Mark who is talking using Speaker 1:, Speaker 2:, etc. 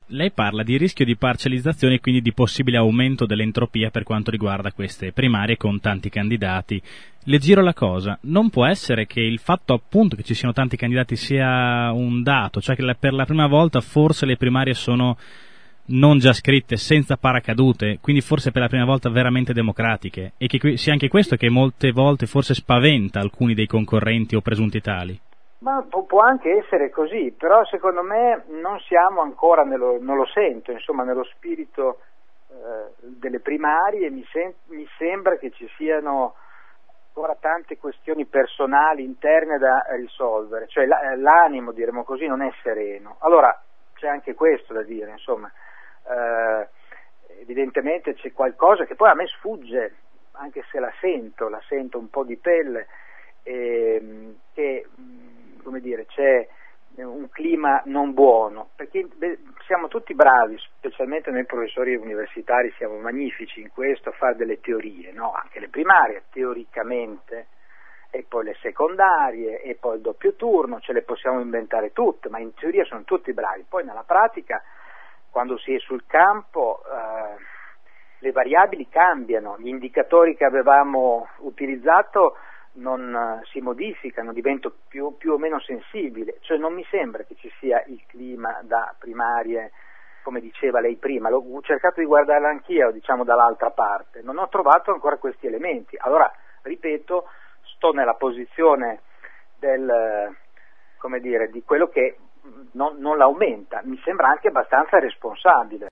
Speaker 1: Lei parla di rischio di parcellizzazione e quindi di possibile aumento dell'entropia per quanto riguarda queste primarie con tanti candidati. Le giro la cosa, non può essere che il fatto appunto che ci siano tanti candidati sia un dato, cioè che per la prima volta forse le primarie sono non già scritte, senza paracadute, quindi forse per la prima volta veramente democratiche, e che sia anche questo che molte volte forse spaventa alcuni dei concorrenti o presunti tali?
Speaker 2: Ma può anche essere così, però secondo me non siamo ancora, non lo sento, insomma, nello spirito delle primarie. Mi sembra che ci siano ancora tante questioni personali interne da risolvere, cioè l'animo, diremo così, non è sereno. Allora c'è anche questo da dire, insomma, evidentemente c'è qualcosa che poi a me sfugge, anche se la sento un po' di pelle, che come dire, c'è un clima non buono, perché siamo tutti bravi, specialmente noi professori universitari siamo magnifici in questo, a fare delle teorie, no? Anche le primarie teoricamente, e poi le secondarie, e poi il doppio turno, ce le possiamo inventare tutte, ma in teoria sono tutti bravi. Poi nella pratica, quando si è sul campo, le variabili cambiano, gli indicatori che avevamo utilizzato non si modificano, divento più o meno sensibile, cioè non mi sembra che ci sia il clima da primarie, come diceva lei prima. L'ho cercato di guardarla anch'io, diciamo dall'altra parte, non ho trovato ancora questi elementi. Allora, ripeto, sto nella posizione come dire, di quello che non l'aumenta, mi sembra anche abbastanza responsabile.